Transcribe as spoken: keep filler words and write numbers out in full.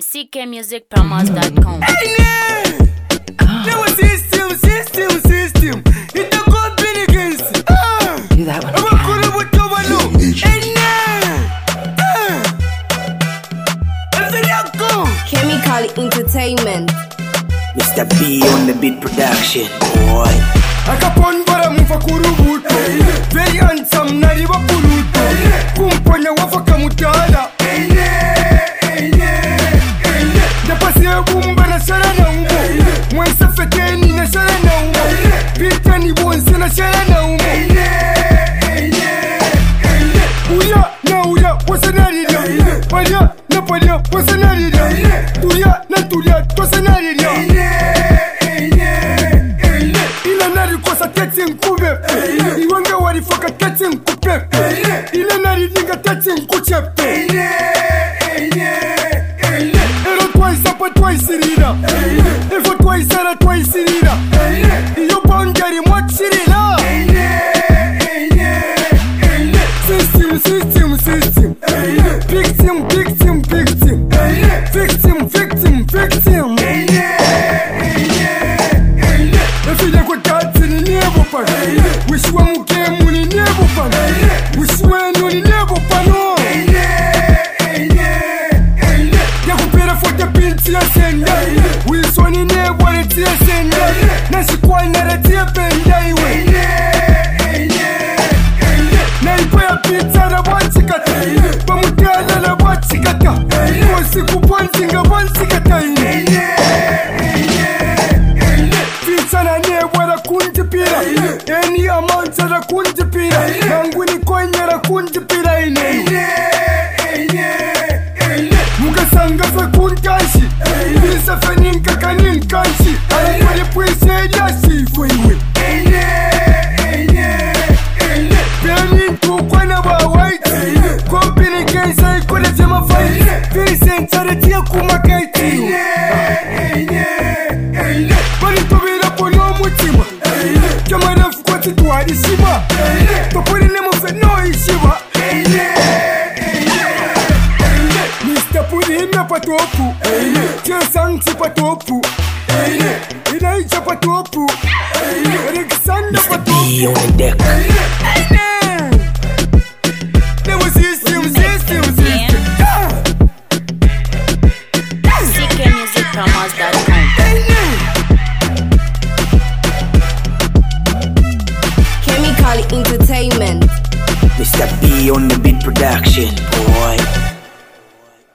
C K music promos dot com. Hey, uh. Now system, system, system. It's a good thing against. Ah. Do that one again. Hey, uh. Chemical Entertainment. Mister B on the beat production. Boy. Akapon bara mufa kurubuto. Very handsome nariba puluto. Kumponya wafaka mutala. Bumba na shala na umbo Mwensa feteni na shala na umbo Pita ni bonse na shala na umbo Uya na uya wasa nariria Paria na paria wasa nariria Tuya na tuya tosa nariria Ila nari kosa teti nkube Iwanga warifaka teti nkupe Ila nari dinga teti nkuchepe Toi sirira, il faut toi sera toi sirira. Io bongari mo sirira. System, system, system. Victim, victim, victim. Victim, victim, victim. Efija kwa tati ni nebo pa. Wishwa mukemu ni nebo pa. Wishwa no ni nebo pa no. Wilson in there, what it is in there. Nancy Kwan at a dear penday way. Neighbor pizza, the one cigarette. Pamukala, the one cigarette. Was the coupon singer, one cigarette. Pizza, and near what a kuntipira. Any amount of a kuntipira. And when you coin a kuntipira in Mugasanga for kuntashi. Bisa feninka kanin kanshi. Alipole pwese yasi fwewe. Benin tukwana ba white. Kompini kensa ikole jema fight. Vincent charetia kumakaiti. Bari tobira pono mutima. Kamara fukwati tuwari shima. Topuri nemo fe no ishiba. Patopu, Santi Patopu, Elijah Patopu, Alexander Patopu. Mister B on the deck.